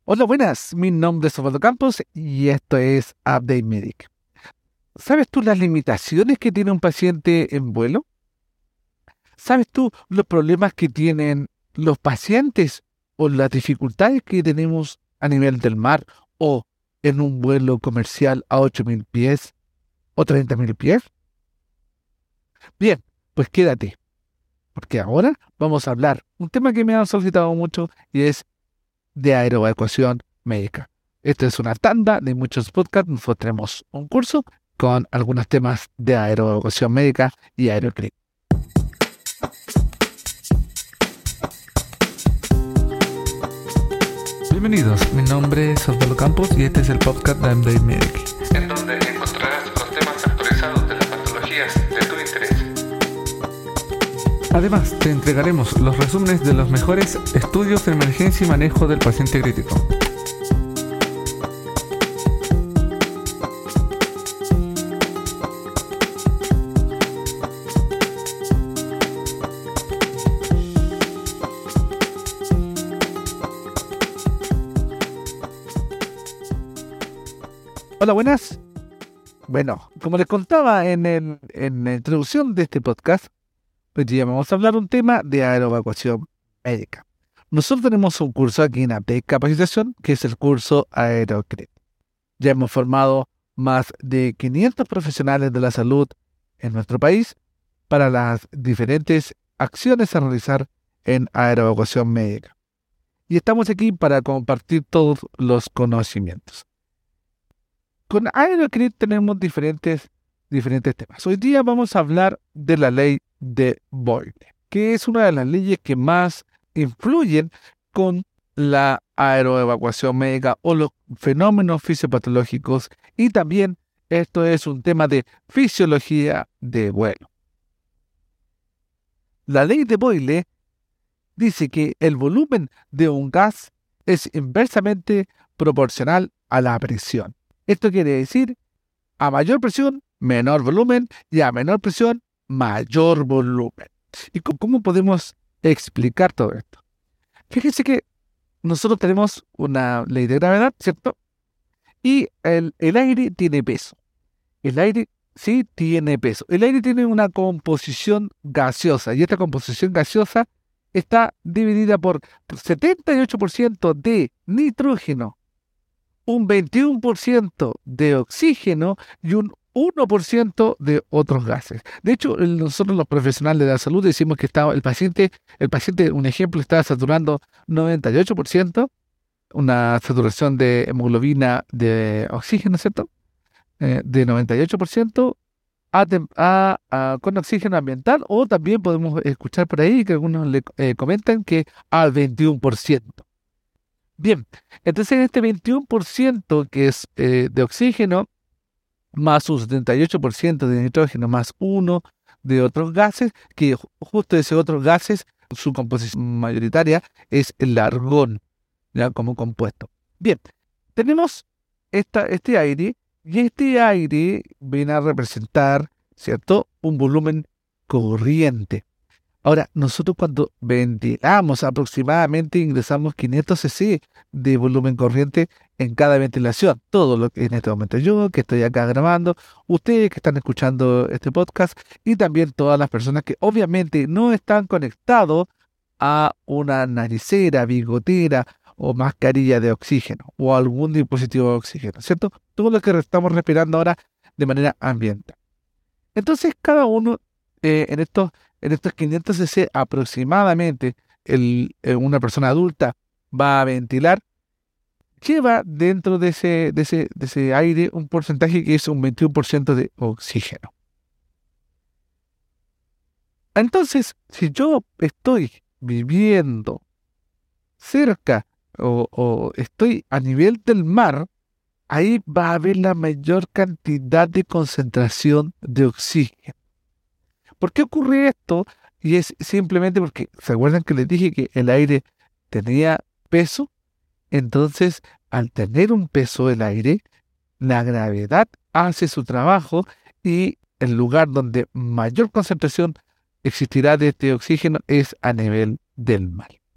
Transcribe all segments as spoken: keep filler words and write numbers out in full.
Hola, buenas. Mi nombre es Osvaldo Campos y esto es Update Medic. ¿Sabes tú las limitaciones que tiene un paciente en vuelo? ¿Sabes tú los problemas que tienen los pacientes o las dificultades que tenemos a nivel del mar o en un vuelo comercial a ocho mil pies o treinta mil pies? Bien, pues quédate, porque ahora vamos a hablar un tema que me han solicitado mucho y es de aeroecuación médica. Esta es una tanda de muchos podcasts. Nosotros tenemos un curso con algunos temas de aeroecuación médica y aeroclip. Bienvenidos, mi nombre es Osvaldo Campos y este es el podcast de Update Medic, en donde encontrarás los temas actualizados de las patologías de tu interés. Además, te entregaremos los resúmenes de los mejores estudios de emergencia y manejo del paciente crítico. Hola, buenas. Bueno, como les contaba en, el, en la introducción de este podcast, hoy día vamos a hablar un tema de aeroevacuación médica. Nosotros tenemos un curso aquí en A P E C Capacitación, que es el curso AeroCred. Ya hemos formado más de quinientos profesionales de la salud en nuestro país para las diferentes acciones a realizar en aeroevacuación médica. Y estamos aquí para compartir todos los conocimientos. Con AeroCred tenemos diferentes, diferentes temas. Hoy día vamos a hablar de la ley de Boyle, que es una de las leyes que más influyen con la aeroevacuación médica o los fenómenos fisiopatológicos, y también esto es un tema de fisiología de vuelo. La ley de Boyle dice que el volumen de un gas es inversamente proporcional a la presión. Esto quiere decir, a mayor presión, menor volumen, y a menor presión, mayor volumen. ¿Y cómo podemos explicar todo esto? Fíjense que nosotros tenemos una ley de gravedad, ¿cierto? Y el, el aire tiene peso. El aire sí tiene peso. El aire tiene una composición gaseosa, y esta composición gaseosa está dividida por setenta y ocho por ciento de nitrógeno, un veintiuno por ciento de oxígeno y un uno por ciento de otros gases. De hecho, nosotros los profesionales de la salud decimos que está, el paciente, el paciente, un ejemplo, está saturando noventa y ocho por ciento, una saturación de hemoglobina de oxígeno, ¿cierto? Eh, de noventa y ocho por ciento a, a, a, con oxígeno ambiental, o también podemos escuchar por ahí que algunos le eh, comentan que al veintiuno por ciento. Bien, entonces este veintiuno por ciento que es eh, de oxígeno, más un setenta y ocho por ciento de nitrógeno, más uno de otros gases, que justo ese otros gases, su composición mayoritaria es el argón, ya como compuesto. Bien, tenemos esta, este aire, y este aire viene a representar, ¿cierto?, un volumen corriente. Ahora, nosotros cuando ventilamos aproximadamente ingresamos quinientos centilitros de volumen corriente en cada ventilación. Todo lo que en este momento yo, que estoy acá grabando, ustedes que están escuchando este podcast, y también todas las personas que obviamente no están conectados a una naricera, bigotera o mascarilla de oxígeno o algún dispositivo de oxígeno, ¿cierto? Todo lo que estamos respirando ahora de manera ambiental. Entonces, cada uno eh, en estos En estos quinientos centilitros aproximadamente, el, eh, una persona adulta va a ventilar, lleva dentro de ese, de, ese, de ese aire un porcentaje que es un veintiuno por ciento de oxígeno. Entonces, si yo estoy viviendo cerca o, o estoy a nivel del mar, ahí va a haber la mayor cantidad de concentración de oxígeno. ¿Por qué ocurre esto? Y es simplemente porque, ¿se acuerdan que les dije que el aire tenía peso? Entonces, al tener un peso el aire, la gravedad hace su trabajo, y el lugar donde mayor concentración existirá de este oxígeno es a nivel del mar.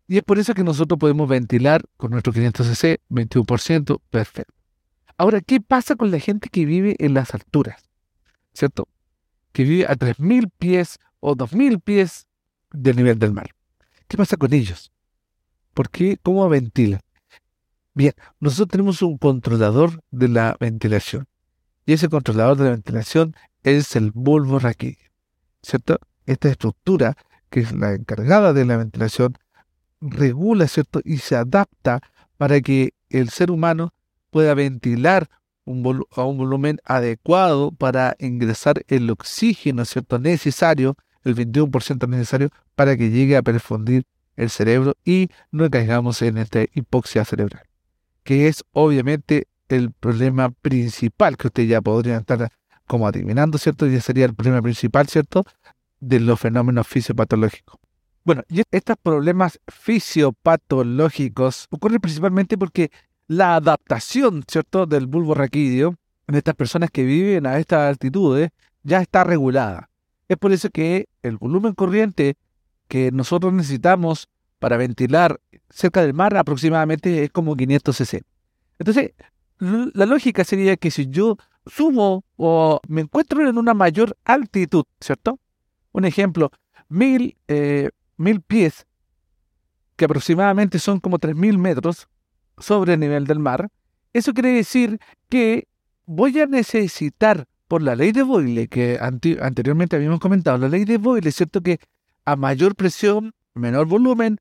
Y es por eso que nosotros podemos ventilar con nuestro quinientos cc, veintiuno por ciento, perfecto. Ahora, ¿qué pasa con la gente que vive en las alturas? ¿Cierto? Que vive a tres mil pies o dos mil pies del nivel del mar. ¿Qué pasa con ellos? ¿Por qué? ¿Cómo ventilan? Bien, nosotros tenemos un controlador de la ventilación. Y ese controlador de la ventilación es el bulbo raquídeo, ¿cierto? Esta estructura, que es la encargada de la ventilación, regula, ¿cierto? Y se adapta para que el ser humano pueda ventilar un vol- a un volumen adecuado para ingresar el oxígeno, ¿cierto? Necesario, el veintiuno por ciento necesario para que llegue a perfundir el cerebro y no caigamos en esta hipoxia cerebral, que es obviamente el problema principal que ustedes ya podrían estar como adivinando, ¿cierto? Ya sería el problema principal, ¿cierto? De los fenómenos fisiopatológicos. Bueno, y estos problemas fisiopatológicos ocurren principalmente porque la adaptación, ¿cierto?, del bulbo raquídeo en estas personas que viven a estas altitudes ya está regulada. Es por eso que el volumen corriente que nosotros necesitamos para ventilar cerca del mar aproximadamente es como quinientos cc. Entonces, l- la lógica sería que si yo subo o me encuentro en una mayor altitud, ¿cierto? Un ejemplo, mil, eh, mil pies, que aproximadamente son como tres mil metros sobre el nivel del mar, eso quiere decir que voy a necesitar, por la ley de Boyle, que anti- anteriormente habíamos comentado, la ley de Boyle, es cierto que a mayor presión, menor volumen,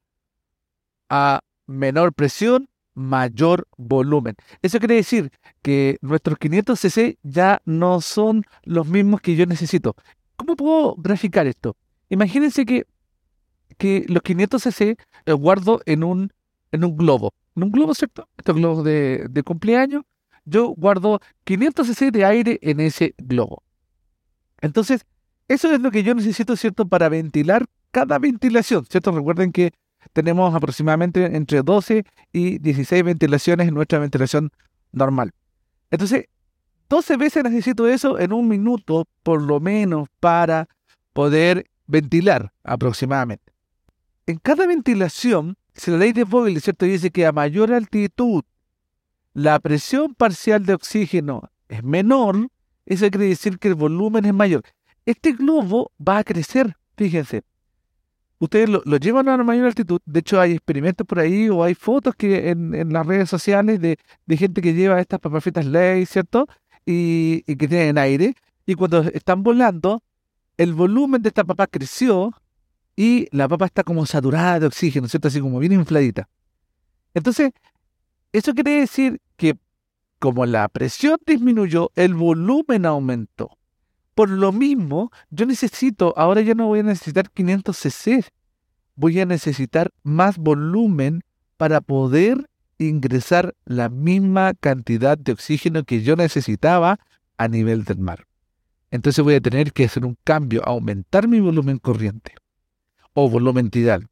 a menor presión, mayor volumen. Eso quiere decir que nuestros quinientos cc ya no son los mismos que yo necesito. ¿Cómo puedo graficar esto? Imagínense que, que los quinientos cc los guardo en un, en un globo. En un globo, ¿cierto? Estos globos de, de cumpleaños. Yo guardo quinientos cc de aire en ese globo. Entonces, eso es lo que yo necesito, ¿cierto? Para ventilar cada ventilación, ¿cierto? Recuerden que tenemos aproximadamente entre doce y dieciséis ventilaciones en nuestra ventilación normal. Entonces, doce veces necesito eso en un minuto, por lo menos, para poder ventilar aproximadamente. En cada ventilación, si la ley de Boyle, ¿cierto?, dice que a mayor altitud la presión parcial de oxígeno es menor, eso quiere decir que el volumen es mayor. Este globo va a crecer, fíjense. Ustedes lo, lo llevan a una mayor altitud. De hecho, hay experimentos por ahí o hay fotos que en, en las redes sociales de, de gente que lleva estas papas fritas Lay's, ¿cierto? Y, y que tienen aire. Y cuando están volando, el volumen de esta papa creció y la papa está como saturada de oxígeno, ¿cierto? Así como bien infladita. Entonces, eso quiere decir que como la presión disminuyó, el volumen aumentó. Por lo mismo, yo necesito, ahora ya no voy a necesitar quinientos cc, voy a necesitar más volumen para poder ingresar la misma cantidad de oxígeno que yo necesitaba a nivel del mar. Entonces voy a tener que hacer un cambio, aumentar mi volumen corriente o volumen tidal.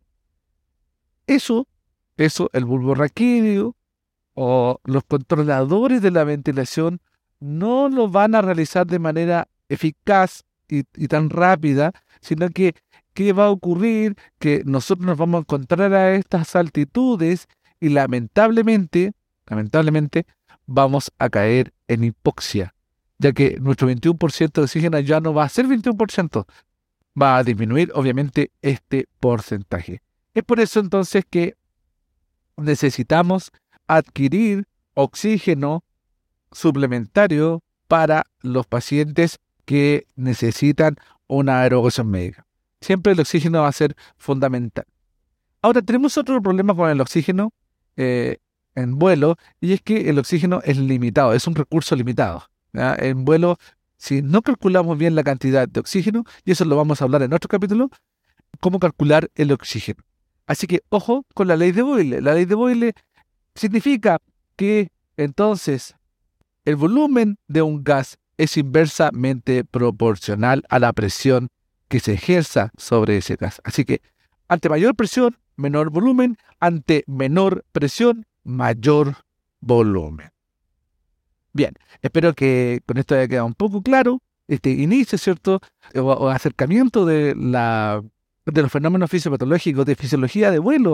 Eso, eso, el bulbo raquídeo o los controladores de la ventilación no lo van a realizar de manera eficaz y, y tan rápida, sino que ¿qué va a ocurrir? Que nosotros nos vamos a encontrar a estas altitudes y lamentablemente, lamentablemente, vamos a caer en hipoxia, ya que nuestro veintiuno por ciento de oxígeno ya no va a ser veintiuno por ciento, va a disminuir obviamente este porcentaje. Es por eso entonces que necesitamos adquirir oxígeno suplementario para los pacientes que necesitan una aerogación médica. Siempre el oxígeno va a ser fundamental. Ahora, tenemos otro problema con el oxígeno eh, en vuelo, y es que el oxígeno es limitado, es un recurso limitado, ¿ya? En vuelo, si no calculamos bien la cantidad de oxígeno, y eso lo vamos a hablar en otro capítulo, cómo calcular el oxígeno. Así que, ojo con la ley de Boyle. La ley de Boyle significa que, entonces, el volumen de un gas es inversamente proporcional a la presión que se ejerza sobre ese gas. Así que, ante mayor presión, menor volumen; ante menor presión, mayor volumen. Bien, espero que con esto haya quedado un poco claro este inicio, ¿cierto?, o, o acercamiento de, la, de los fenómenos fisiopatológicos de fisiología de vuelo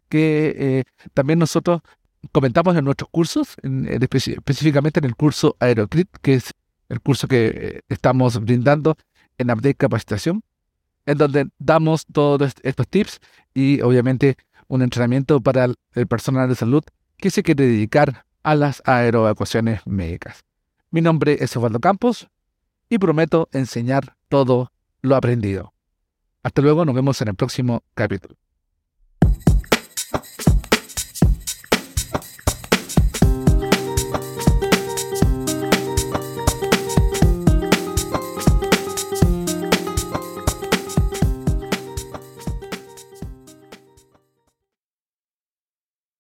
que eh, también nosotros comentamos en nuestros cursos, en- en especi- específicamente en el curso Aerocrit, que es el curso que eh, estamos brindando en Update Capacitación, en donde damos todos est- estos tips y obviamente un entrenamiento para el, el personal de salud que se quiere dedicar a las aeroecuaciones médicas. Mi nombre es Osvaldo Campos y prometo enseñar todo lo aprendido. Hasta luego, nos vemos en el próximo capítulo.